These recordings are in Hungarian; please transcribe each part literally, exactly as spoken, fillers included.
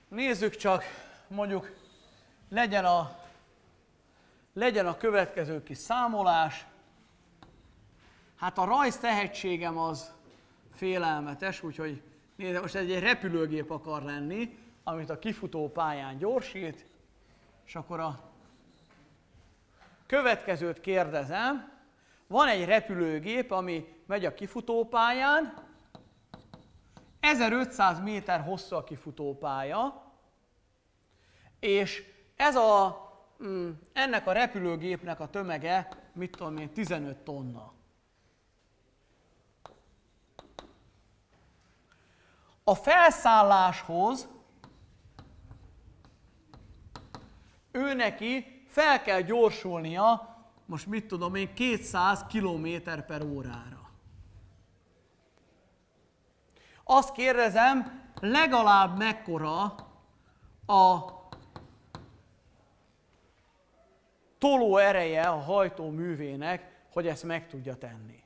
Nézzük csak, mondjuk legyen a, legyen a következő kis számolás. Hát a rajz tehetségem az félelmetes, úgyhogy nézd, most ez egy repülőgép akar lenni, amit a kifutó pályán gyorsít, és akkor a következőt kérdezem. Van egy repülőgép, ami megy a kifutópályán, ezerötszáz méter hosszú a kifutópálya, és ez a, ennek a repülőgépnek a tömege, mit tudom én, tizenöt tonna. A felszálláshoz ő neki fel kell gyorsulnia, most mit tudom én, kétszáz kilométer per órára. Azt kérdezem, legalább mekkora a toló ereje a hajtóművének, hogy ezt meg tudja tenni.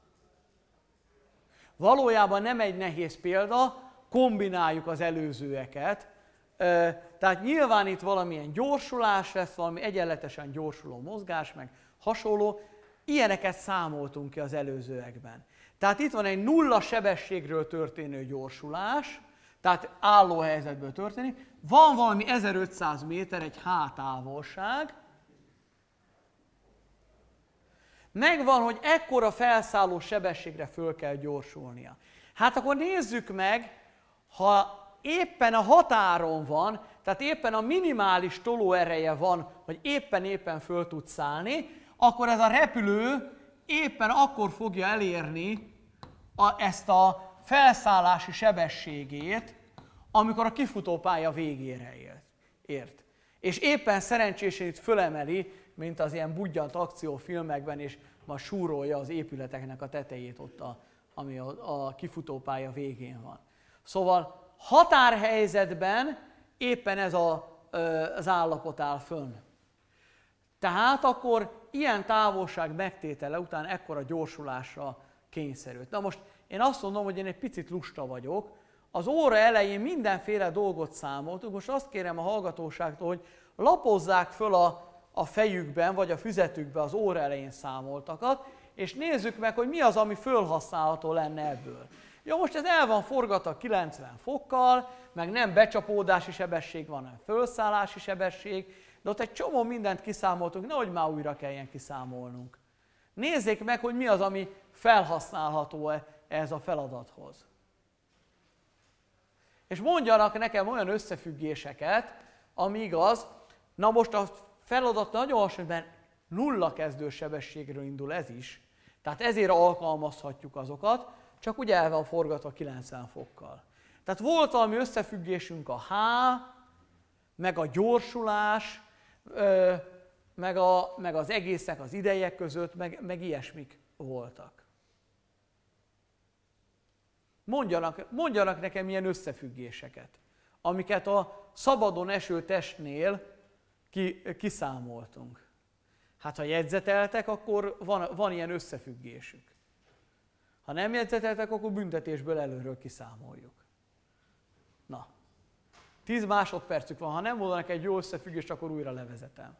Valójában nem egy nehéz példa, kombináljuk az előzőeket. Tehát nyilván itt valamilyen gyorsulás lesz, valami egyenletesen gyorsuló mozgás, meg hasonló. Ilyeneket számoltunk ki az előzőekben. Tehát itt van egy nulla sebességről történő gyorsulás, tehát álló helyzetből történik. Van valami ezerötszáz méter, egy h-távolság. Megvan, hogy ekkora felszálló sebességre föl kell gyorsulnia. Hát akkor nézzük meg, ha éppen a határon van, tehát éppen a minimális tolóereje van, hogy éppen-éppen föl tud szállni, akkor ez a repülő éppen akkor fogja elérni a, ezt a felszállási sebességét, amikor a kifutópálya végére ért. És éppen szerencsésen itt fölemeli, mint az ilyen budjant akciófilmekben, és ma súrolja az épületeknek a tetejét ott, a, ami a, a kifutópálya végén van. Szóval határhelyzetben éppen ez a, az állapot áll fönn. Tehát akkor ilyen távolság megtétele után ekkora gyorsulásra kényszerült. Na most én azt mondom, hogy én egy picit lusta vagyok. Az óra elején mindenféle dolgot számoltunk, most azt kérem a hallgatóságtól, hogy lapozzák föl a, a fejükben, vagy a füzetükben az óra elején számoltakat, és nézzük meg, hogy mi az, ami fölhasználható lenne ebből. Jó, most ez el van forgatva kilencven fokkal, meg nem becsapódási sebesség van, hanem fölszállási sebesség, de ott egy csomó mindent kiszámoltunk, nehogy már újra kelljen kiszámolnunk. Nézzék meg, hogy mi az, ami felhasználható ehhez a feladathoz. És mondjanak nekem olyan összefüggéseket, ami igaz. Na most a feladat nagyon hasonló, mert nulla kezdősebességről indul ez is, tehát ezért alkalmazhatjuk azokat, csak ugye el van forgatva kilencven fokkal. Tehát volt valami összefüggésünk a H, meg a gyorsulás, meg, a, meg az egészek az idejek között, meg, meg ilyesmik voltak. Mondjanak, mondjanak nekem ilyen összefüggéseket, amiket a szabadon eső testnél ki, kiszámoltunk. Hát ha jegyzeteltek, akkor van, van ilyen összefüggésük. Ha nem jegyzeteltek, akkor büntetésből előről kiszámoljuk. Na, tíz másodpercük van, ha nem mondanak egy jó összefüggést, akkor újra levezetem.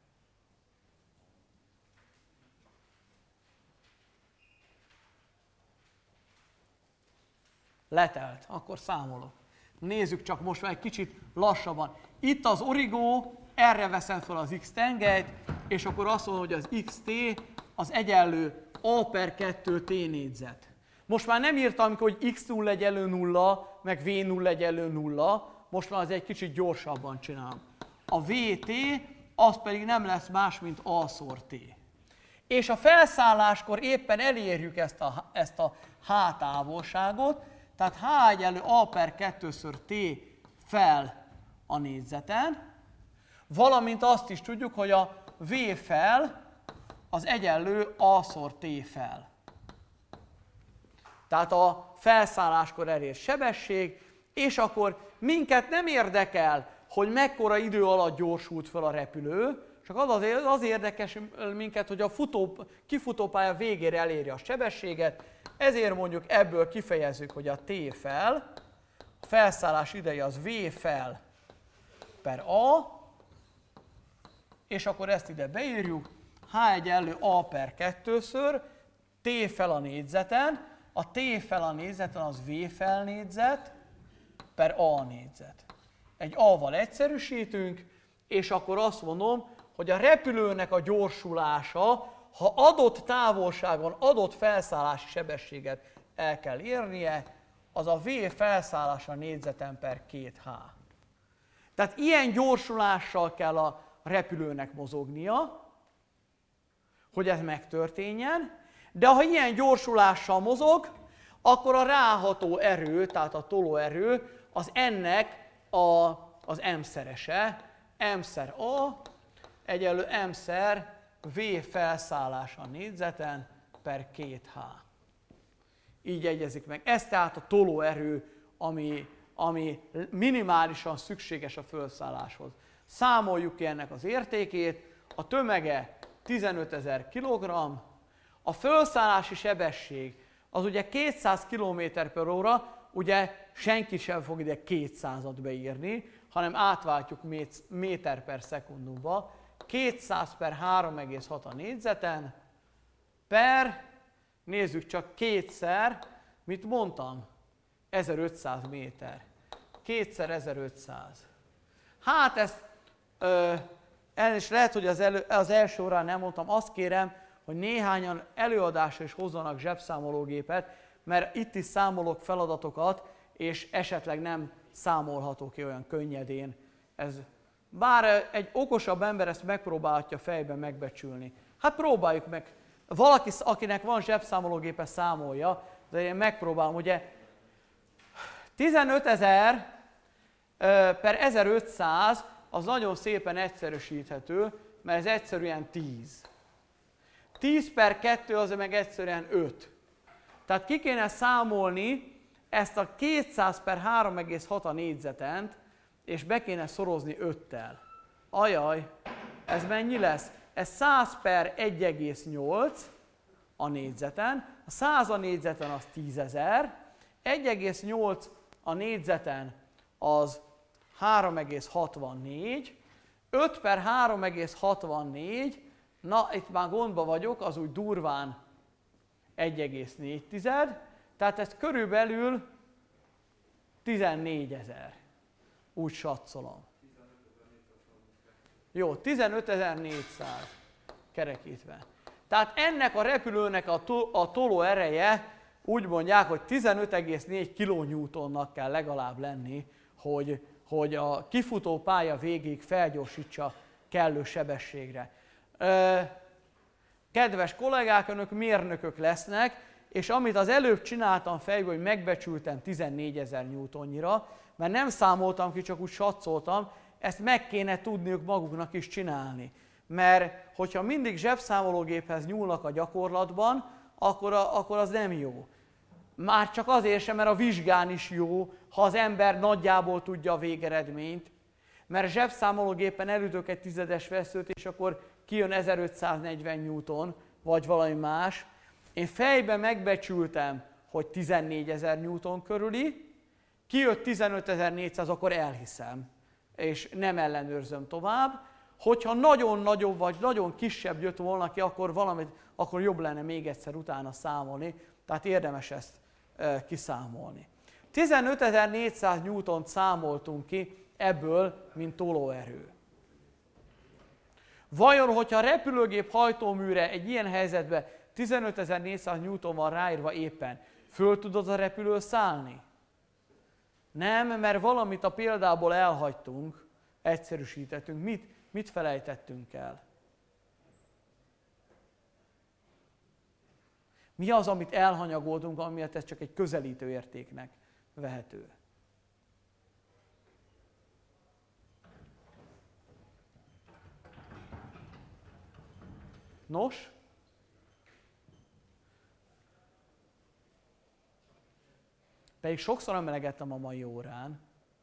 Letelt, akkor számolok. Nézzük csak most már egy kicsit lassabban. Itt az origó, erre veszem fel az x tengelyt, és akkor azt mondom, hogy az xt az egyenlő a per kettő t négyzet. Most már nem írtam, hogy x nulla egyenlő nulla, meg v nulla egyenlő nulla, most már az egy kicsit gyorsabban csinálom. A vt az pedig nem lesz más, mint a-szor t. És a felszálláskor éppen elérjük ezt a, ezt a h távolságot, tehát h egyenlő a per kettőször t fel a négyzeten, valamint azt is tudjuk, hogy a v fel az egyenlő a-szor t fel. Tehát a felszálláskor elért sebesség, és akkor minket nem érdekel, hogy mekkora idő alatt gyorsult fel a repülő, csak az, az, az érdekes minket, hogy a futó, kifutópálya végére elérje a sebességet, ezért mondjuk ebből kifejezzük, hogy a t fel, a felszállás ideje az v fel per A, és akkor ezt ide beírjuk, H egyenlő A per kettőször, T fel a négyzeten, a T fel a négyzeten az V fel négyzet, per A négyzet. Egy A-val egyszerűsítünk, és akkor azt mondom, hogy a repülőnek a gyorsulása, ha adott távolságon, adott felszállási sebességet el kell érnie, az a V felszállása négyzeten per két H. Tehát ilyen gyorsulással kell a repülőnek mozognia, hogy ez megtörténjen, de ha ilyen gyorsulással mozog, akkor a ráható erő, tehát a tolóerő, az ennek a, az M-szerese, M-szer A egyenlő M-szer V felszállása négyzeten per két H. Így egyezik meg. Ez tehát a tolóerő, ami, ami minimálisan szükséges a felszálláshoz. Számoljuk ki ennek az értékét, a tömege tizenötezer kilogramm, a felszállási sebesség az ugye kétszáz kilométer per óra, ugye senki sem fog ide kétszázat beírni, hanem átváltjuk méter per szekundumba, kétszáz per három egész hat a négyzeten, per, nézzük csak kétszer, mit mondtam? ezerötszáz méter. Kétszer ezerötszáz. Hát ezt, ö, és lehet, hogy az, elő, az első órán nem mondtam, azt kérem, hogy néhányan előadásra is hozzanak zsebszámológépet, mert itt is számolok feladatokat, és esetleg nem számolható ki olyan könnyedén. Ez, bár egy okosabb ember ezt megpróbálhatja fejben megbecsülni. Hát próbáljuk meg. Valaki, akinek van zsebszámológépe, számolja, de én megpróbálom, ugye tizenötezer per ezerötszáz az nagyon szépen egyszerűsíthető, mert ez egyszerűen tíz. tíz per kettő az meg egyszerűen öt. Tehát ki kéne számolni ezt a kétszáz per három egész hat a négyzetent, és be kéne szorozni öttel. Ajaj, ez mennyi lesz? Ez száz per egy egész nyolc a négyzeten, a száz a négyzeten az tízezer, egy egész nyolc a négyzeten az három egész hatvannégy, öt per három egész hatvannégy, na itt már gondba vagyok, az úgy durván egy egész négy, tehát ez körülbelül tizennégyezer. Úgy satszolom. Jó, tizenötezer-négyszáz kerekítve. Tehát ennek a repülőnek a, to- a toló ereje úgy mondják, hogy tizenöt egész négy kilonewtonnak kell legalább lenni, hogy, hogy a kifutó pálya végig felgyorsítsa kellő sebességre. Ö, kedves kollégák, önök mérnökök lesznek, és amit az előbb csináltam fejből, hogy megbecsültem tizennégyezer newtonnyira, mert nem számoltam ki, csak úgy satszoltam, ezt meg kéne tudniuk maguknak is csinálni. Mert hogyha mindig zsebszámológéphez nyúlnak a gyakorlatban, akkor, a, akkor az nem jó. Már csak azért sem, mert a vizsgán is jó, ha az ember nagyjából tudja a végeredményt, mert zsebszámológépen elütök egy tizedes veszőt, és akkor kijön ezerötszáznegyven newton, vagy valami más. Én fejben megbecsültem, hogy tizennégyezer newton körüli, kijött tizenötezer-négyszáz, akkor elhiszem, és nem ellenőrzöm tovább. Hogyha nagyon nagyobb vagy nagyon kisebb jött volna ki, akkor, valamit, akkor jobb lenne még egyszer utána számolni, tehát érdemes ezt e, kiszámolni. tizenötezer-négyszáz newtont számoltunk ki ebből, mint tolóerő. Vajon, hogyha a repülőgép hajtóműre egy ilyen helyzetben tizenötezer-négyszáz newton van ráírva éppen, föl tud az a repülő szállni? Nem, mert valamit a példából elhagytunk, egyszerűsítettünk. Mit, mit felejtettünk el? Mi az, amit elhanyagoltunk, amiatt ez csak egy közelítő értéknek vehető? Nos? Pedig sokszor emelegettem a mai órán.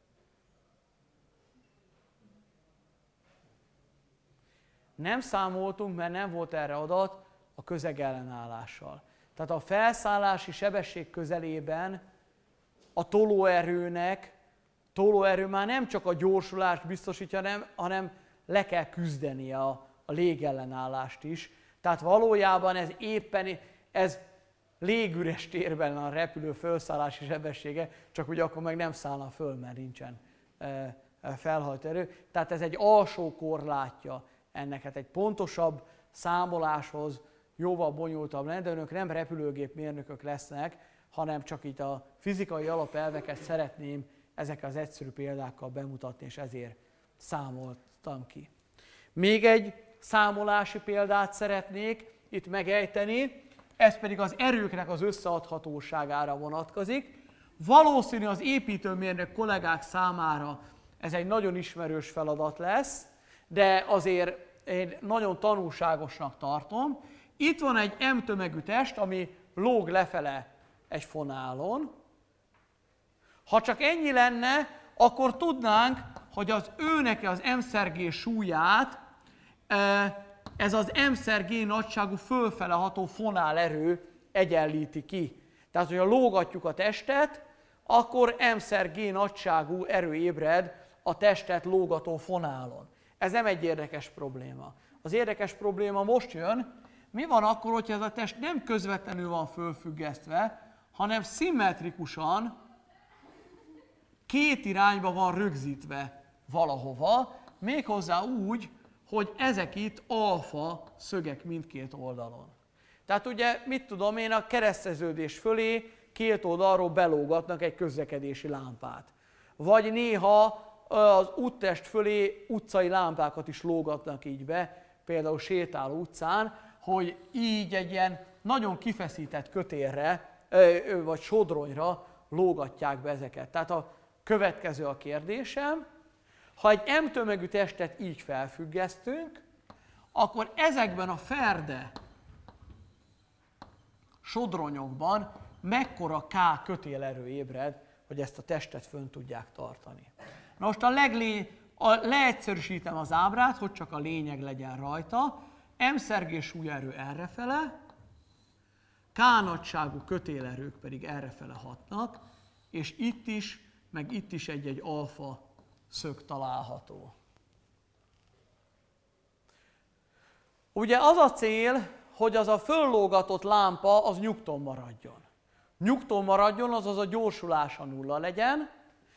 Nem számoltunk, mert nem volt erre adat a közegellenállással. Tehát a felszállási sebesség közelében a tolóerőnek tolóerő már nem csak a gyorsulást biztosítja, hanem, hanem le kell küzdeni a, a légellenállást is. Tehát valójában ez éppen, ez légüres térben a repülő felszállási sebessége, csak ugye akkor meg nem szállna föl, mert nincsen e, e, felhajtó erő. Tehát ez egy alsó korlátja ennek, hát egy pontosabb számoláshoz jóval bonyolultabb lenne, de önök nem repülőgépmérnökök lesznek, hanem csak itt a fizikai alapelveket szeretném ezekkel az egyszerű példákkal bemutatni, és ezért számoltam ki. Még egy számolási példát szeretnék itt megejteni, ez pedig az erőknek az összeadhatóságára vonatkozik. Valószínű az építőmérnök kollégák számára ez egy nagyon ismerős feladat lesz, de azért én nagyon tanulságosnak tartom. Itt van egy M tömegű test, ami lóg lefele egy fonálon. Ha csak ennyi lenne, akkor tudnánk, hogy az ő-neki az M-szer G súlyát ez az M-szer G nagyságú fölfele ható fonálerő egyenlíti ki. Tehát, hogyha lógatjuk a testet, akkor M-szer G nagyságú erő ébred a testet lógató fonálon. Ez nem egy érdekes probléma. Az érdekes probléma most jön, mi van akkor, hogyha ez a test nem közvetlenül van fölfüggesztve, hanem szimmetrikusan két irányba van rögzítve valahova, méghozzá úgy, hogy ezek itt alfa szögek mindkét oldalon. Tehát ugye, mit tudom én, a kereszteződés fölé két oldalról belógatnak egy közlekedési lámpát. Vagy néha az úttest fölé utcai lámpákat is lógatnak így be, például sétáló utcán, hogy így egy ilyen nagyon kifeszített kötélre, vagy sodronyra lógatják be ezeket. Tehát a következő a kérdésem, ha egy M tömegű testet így felfüggesztünk, akkor ezekben a ferde sodronyokban mekkora K kötélerő ébred, hogy ezt a testet fönn tudják tartani. Na most a leglé, a, leegyszerűsítem az ábrát, hogy csak a lényeg legyen rajta. M-szer G súlyerő errefele, K nagyságú kötélerők pedig errefele hatnak, és itt is, meg itt is egy-egy alfa szög található. Ugye az a cél, hogy az a föllógatott lámpa az nyugton maradjon. Nyugton maradjon, azaz a gyorsulása nulla legyen.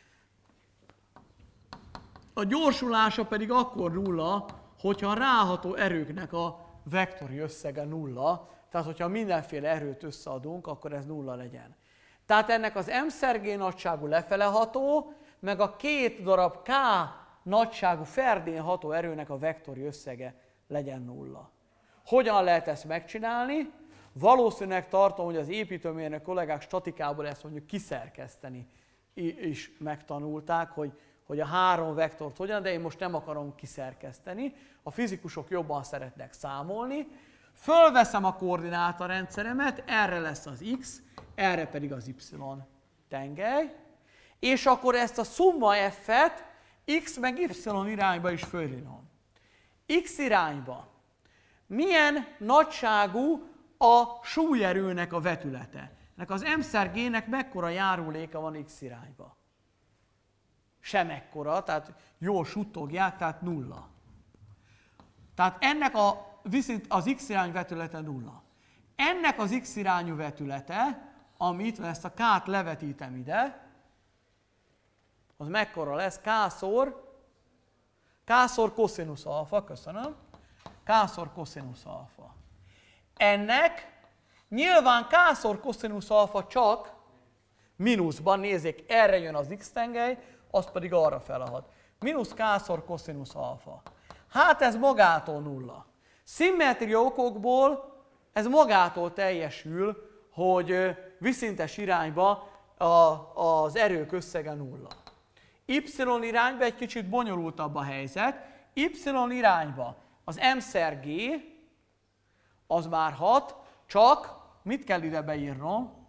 A gyorsulása pedig akkor nulla, hogyha a ráható erőknek a vektori összege nulla, tehát hogyha mindenféle erőt összeadunk, akkor ez nulla legyen. Tehát ennek az M-szer G nagyságú lefeleható, meg a két darab K nagyságú ferdén ható erőnek a vektori összege legyen nulla. Hogyan lehet ezt megcsinálni? Valószínűleg tartom, hogy az építőmérnök kollégák statikából ezt mondjuk kiszerkeszteni is megtanulták, hogy, hogy a három vektort hogyan, de én most nem akarom kiszerkeszteni. A fizikusok jobban szeretnek számolni. Fölveszem a koordinátorrendszeremet, erre lesz az X, erre pedig az Y tengely, és akkor ezt a szumma F-et X meg Y irányba is fölírom. X irányba milyen nagyságú a súlyerőnek a vetülete? Ennek az M-szer G-nek mekkora járuléka van X irányba? Sem ekkora, tehát jól suttogják, tehát nulla. Tehát ennek a, az X irány vetülete nulla. Ennek az X irányú vetülete, amit ezt a K-t levetítem ide, az mekkora lesz? K-szor, K-szor koszinusz alfa, köszönöm, K-szor koszinusz alfa. Ennek nyilván K-szor koszinusz alfa csak mínuszban, nézzék, erre jön az X-tengely, az pedig arra felhat. Mínusz K-szor koszinusz alfa. Hát ez magától nulla. Szimmetria okokból ez magától teljesül, hogy vízszintes irányba a, az erők összege nulla. Y irányba egy kicsit bonyolultabb a helyzet. Y irányba az M-szer G az már hat, csak mit kell ide beírnom?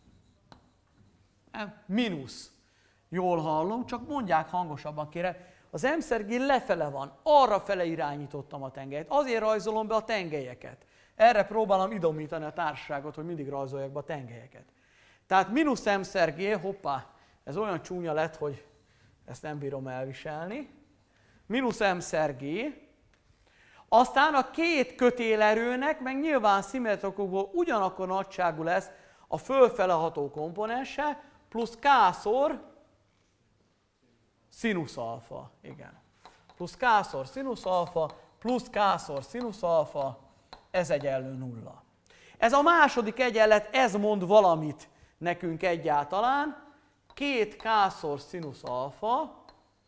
Mínusz. Jól hallom, csak mondják hangosabban, kérem. Az M-szer G lefele van, arra fele irányítottam a tengelyt. Azért rajzolom be a tengelyeket. Erre próbálom idomítani a társaságot, hogy mindig rajzolják be a tengelyeket. Tehát mínusz M-szer G, hoppá, ez olyan csúnya lett, hogy ezt nem bírom elviselni, mínusz m szer g, aztán a két kötélerőnek, meg nyilván szimmetrikokból ugyanakkor nagyságú lesz a fölfele ható komponense, plusz k-szor színusz alfa, igen. Plusz k-szor színusz alfa, plusz k-szor színusz alfa, ez egyenlő nulla. Ez a második egyenlet, ez mond valamit nekünk egyáltalán. két k-szor színusz alfa,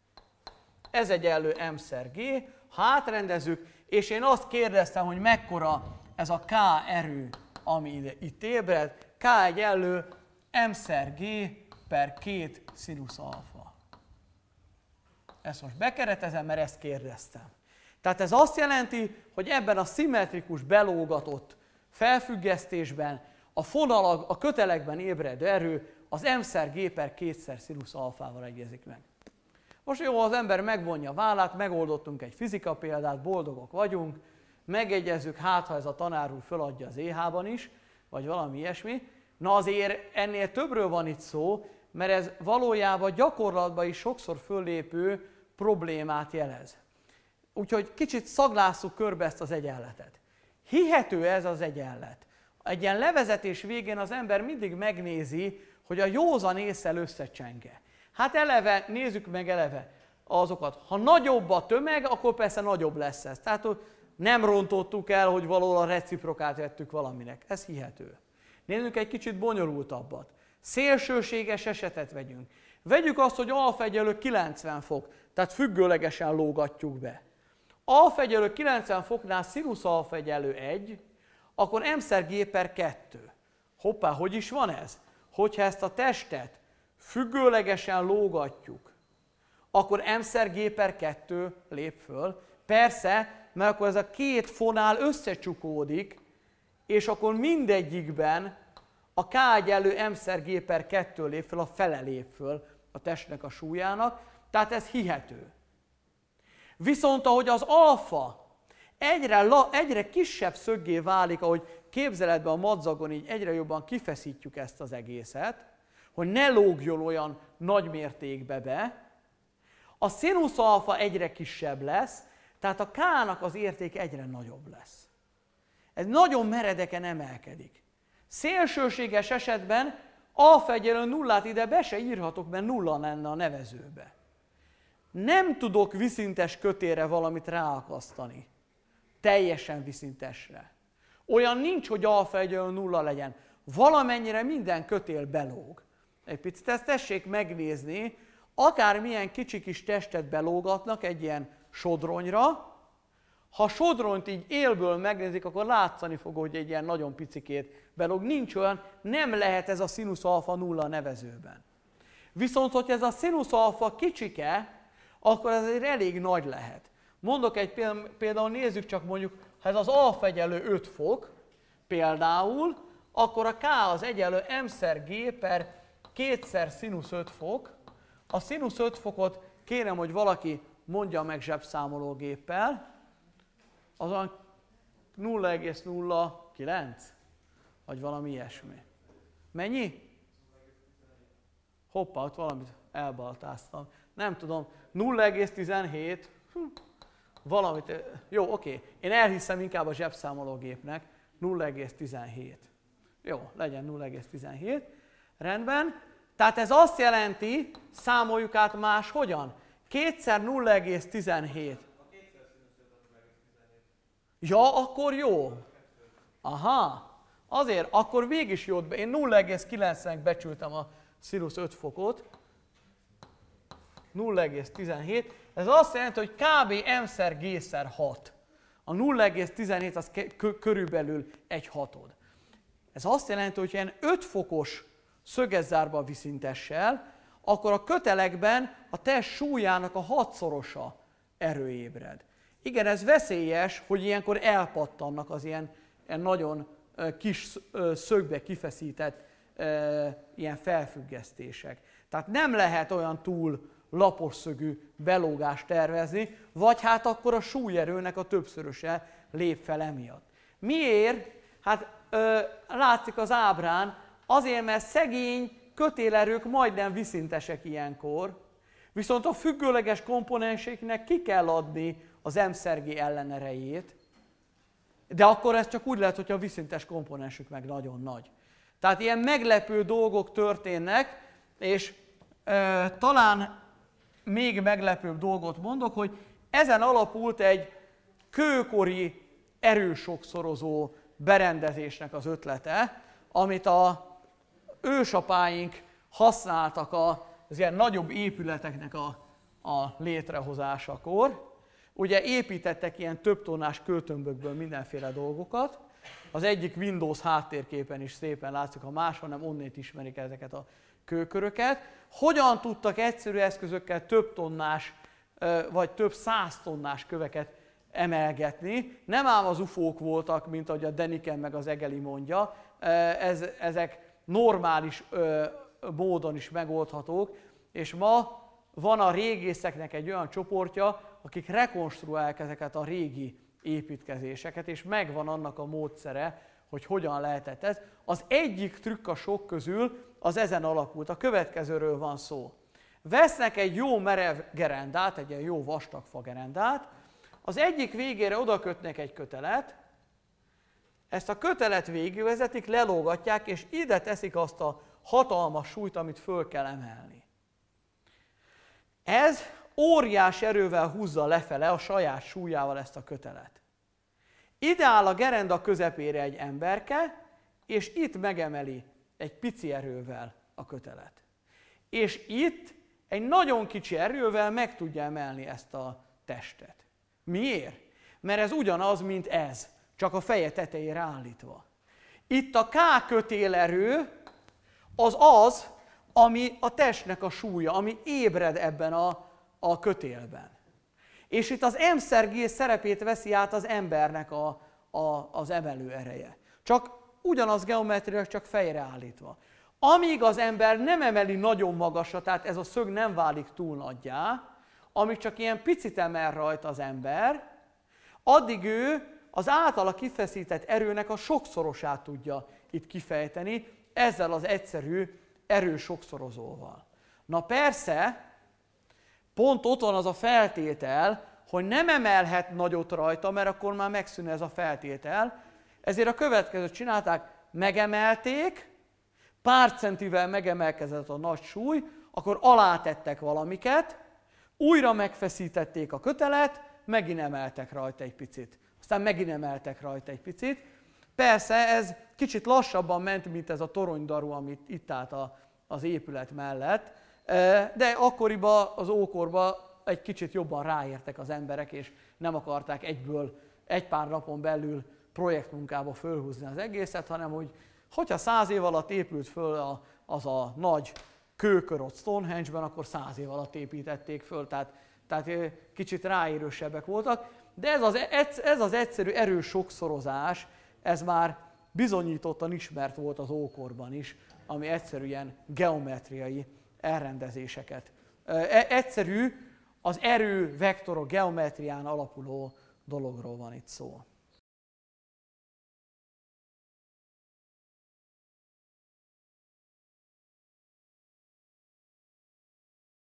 ez egyenlő m szer g. Ha átrendezzük, és én azt kérdeztem, hogy mekkora ez a k erő, ami itt ébred, k egyenlő m szer g per két színusz alfa. Ezt most bekeretezem, mert ezt kérdeztem. Tehát ez azt jelenti, hogy ebben a szimmetrikus belógatott felfüggesztésben a fonalak, a kötelekben ébredő erő az m szer g per kétszer színusz alfával egyezik meg. Most jó, az ember megvonja a vállát, megoldottunk egy fizika példát, boldogok vagyunk, megegyezzük, hát ha ez a tanár úr föladja az é há-ban is, vagy valami ilyesmi. Na azért ennél többről van itt szó, mert ez valójában gyakorlatban is sokszor föllépő problémát jelez. Úgyhogy kicsit szaglásszuk körbe ezt az egyenletet. Hihető ez az egyenlet. Egy ilyen levezetés végén az ember mindig megnézi, hogy a józan ésszel összecsenge. Hát eleve, nézzük meg eleve azokat. Ha nagyobb a tömeg, akkor persze nagyobb lesz ez. Tehát nem rontottuk el, hogy valahol a reciprokát vettük valaminek. Ez hihető. Nézzük egy kicsit bonyolultabbat. Szélsőséges esetet vegyünk. Vegyük azt, hogy alfa egyenlő kilencven fok, tehát függőlegesen lógatjuk be. Alfa egyenlő kilencven foknál színusz alfa egyenlő egy, akkor m szer g per kettő. Hoppá, hogy is van ez? Hogyha ezt a testet függőlegesen lógatjuk, akkor m szer g per kettő lép föl. Persze, mert akkor ez a két fonál összecsukódik, és akkor mindegyikben a k egyenlő m szer g per kettő lép föl, a fele lép föl a testnek a súlyának, tehát ez hihető. Viszont ahogy az alfa egyre, egyre kisebb szöggé válik, ahogy képzeletben a madzagon így egyre jobban kifeszítjük ezt az egészet, hogy ne lógjon olyan nagy mértékbe be, a színusz alfa egyre kisebb lesz, tehát a k-nak az érték egyre nagyobb lesz. Ez nagyon meredeken emelkedik. Szélsőséges esetben alfa egyenlő nullát ide be se írhatok, mert nulla lenne a nevezőbe. Nem tudok viszintes kötélre valamit ráakasztani. Teljesen viszintesre. Olyan nincs, hogy alfa egyenlő nulla legyen. Valamennyire minden kötél belóg. Egy picit ezt tessék megnézni, akármilyen kicsi kis testet belógatnak egy ilyen sodronyra, ha sodronyt így élből megnézik, akkor látszani fog, hogy egy ilyen nagyon picikét belóg. Nincs olyan, nem lehet ez a színusz alfa nulla nevezőben. Viszont, hogy ez a színusz alfa kicsike, akkor ez egy elég nagy lehet. Mondok egy példát, például nézzük csak mondjuk, ha ez az alfa egyenlő öt fok, például, akkor a k az egyenlő m szer g per kétszer színusz öt fok. A színusz öt fokot kérem, hogy valaki mondja meg zsebszámológéppel, az a nulla egész nulla kilenc, vagy valami ilyesmi. Mennyi? Hoppá, ott valamit elbaltáztam. Nem tudom, nulla egész tizenhét, hm, valamit, jó, oké, én elhiszem inkább a zsebszámológépnek, nulla egész tizenhét. Jó, legyen nulla egész tizenhét, rendben. Tehát ez azt jelenti, számoljuk át máshogyan, kétszer nulla egész tizenhét. Ja, akkor jó. Aha, azért, akkor mégis jót be. Én nulla egész kilencnek becsültem a színusz öt fokot. nulla egész tizenhét. Ez azt jelenti, hogy kb. M szer G-szer hat. A nulla egész tizenhét az körülbelül egy hatod. Ez azt jelenti, hogy ilyen öt fokos szögezzárba viszintessel, akkor a kötelekben a test súlyának a hatszorosa erő ébred. Igen, ez veszélyes, hogy ilyenkor elpattannak az ilyen, ilyen nagyon kis szögbe kifeszített ilyen felfüggesztések. Tehát nem lehet olyan túl lapos szögű belógást tervezni, vagy hát akkor a súlyerőnek a többszöröse lép fel emiatt. Miért? Hát ö, látszik az ábrán, azért, mert szegény kötélerők majdnem viszintesek ilyenkor, Viszont a függőleges komponenseknek ki kell adni az M-szergé ellenerejét, de akkor ez csak úgy lehet, hogyha a vízszintes komponensük meg nagyon nagy. Tehát ilyen meglepő dolgok történnek, és e, talán még meglepőbb dolgot mondok, hogy ezen alapult egy kőkori erősokszorozó berendezésnek az ötlete, amit a ősapáink használtak az ilyen nagyobb épületeknek a, a létrehozásakor. Ugye építettek ilyen több tonnás kőtömbökből mindenféle dolgokat. Az egyik Windows háttérképen is szépen látszik, a máson nem, onnét ismerik ezeket a kőköröket. Hogyan tudtak egyszerű eszközökkel több tonnás, vagy több száz tonnás köveket emelgetni? Nem ám az ufók voltak, mint ahogy a Deniken meg az Egeli mondja, Ez, ezek normális ö, módon is megoldhatók, és ma van a régészeknek egy olyan csoportja, akik rekonstruálják ezeket a régi építkezéseket, és megvan annak a módszere, hogy hogyan lehetett ez. Az egyik trükk a sok közül az ezen alapult. A következőről van szó. Vesznek egy jó merev gerendát, egy ilyen jó vastag fagerendát, az egyik végére odakötnek egy kötelet, ezt a kötelet végigvezetik, lelógatják, és ide teszik azt a hatalmas súlyt, amit föl kell emelni. Ez óriás erővel húzza lefele a saját súlyával ezt a kötelet. Ide áll a gerenda közepére egy emberke, és itt megemeli egy pici erővel a kötelet. És itt egy nagyon kicsi erővel meg tudja emelni ezt a testet. Miért? Mert ez ugyanaz, mint ez, csak a feje tetejére állítva. Itt a K kötélerő az az, ami a testnek a súlya, ami ébred ebben a, a kötélben. És itt az M-szergé szerepét veszi át az embernek a, a, az emelő ereje. Csak ugyanaz geometriailag, csak fejre állítva. Amíg az ember nem emeli nagyon magasra, tehát ez a szög nem válik túl nagyjá, amíg csak ilyen picit emel rajta az ember, addig ő az általa kifeszített erőnek a sokszorosát tudja itt kifejteni, ezzel az egyszerű erősokszorozóval. Na persze, pont ott van az a feltétel, hogy nem emelhet nagyot rajta, mert akkor már megszűnne ez a feltétel, ezért a következőt csinálták, megemelték, pár centivel megemelkedett a nagy súly, akkor alátettek valamiket, újra megfeszítették a kötelet, megint emeltek rajta egy picit. Aztán megint emeltek rajta egy picit. Persze ez kicsit lassabban ment, mint ez a toronydaru, amit itt állt a, az épület mellett, de akkoriban, az ókorban egy kicsit jobban ráértek az emberek, és nem akarták egyből, egy pár napon belül projektmunkába fölhúzni az egészet, hanem hogy hogyha száz év alatt épült föl a, az a nagy kőkör ott Stonehenge-ben, akkor száz év alatt építették föl, tehát, tehát kicsit ráérősebbek voltak. De ez az, ez az egyszerű erős sokszorozás, ez már bizonyítottan ismert volt az ókorban is, ami egyszerűen geometriai elrendezéseket. Egyszerű, az erő vektorok geometrián alapuló dologról van itt szó.